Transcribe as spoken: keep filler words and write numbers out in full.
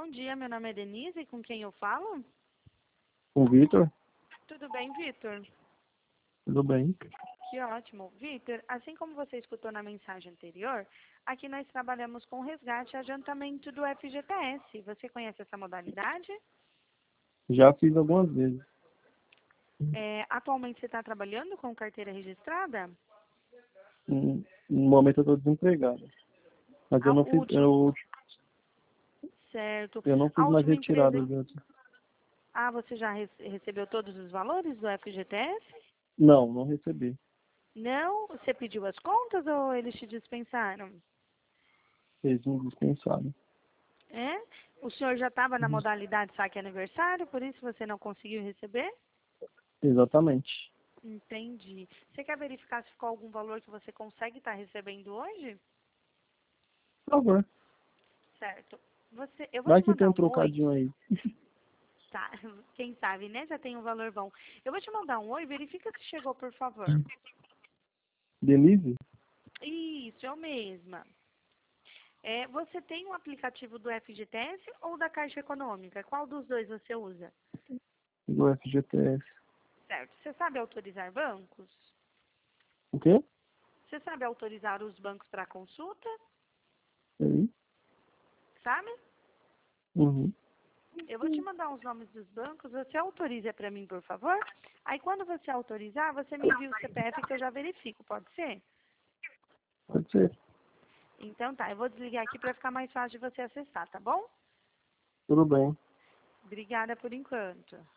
Bom dia, meu nome é Denise, com quem eu falo? O Vitor? Tudo bem, Vitor? Tudo bem? Que ótimo. Vitor, assim como você escutou na mensagem anterior, aqui nós trabalhamos com resgate e adiantamento do F G T S. Você conhece essa modalidade? Já fiz algumas vezes. É, atualmente você está trabalhando com carteira registrada? Hum, No momento eu estou desempregado. Mas A eu não fiz, última, eu, certo. eu não A fiz mais última empresa... retiradas. né? Ah, você já re- recebeu todos os valores do F G T S? Não, não recebi. Não? Você pediu as contas ou eles te dispensaram? Eles me dispensaram. É? O senhor já estava na Uhum. modalidade saque aniversário, por isso você não conseguiu receber? Exatamente. Entendi. Você quer verificar se ficou algum valor que você consegue estar recebendo hoje? Por favor. Certo. Você, eu vou Vai te que tem mandar um um oi. trocadinho aí. Tá, quem sabe, né? Já tem um valor bom. Eu vou te mandar um oi, verifica se chegou, por favor. Denise? Isso, eu mesma. É, você tem um aplicativo do F G T S ou da Caixa Econômica? Qual dos dois você usa? Do F G T S. Certo. Você sabe autorizar bancos? O quê? Você sabe autorizar os bancos para consulta? Aí. Sabe? Uhum. Eu vou te mandar os nomes dos bancos, você autoriza para mim, por favor? Aí quando você autorizar, você me envia o C P F que eu já verifico, pode ser? Pode ser. Então tá, eu vou desligar aqui para ficar mais fácil de você acessar, tá bom? Tudo bem. Obrigada por enquanto.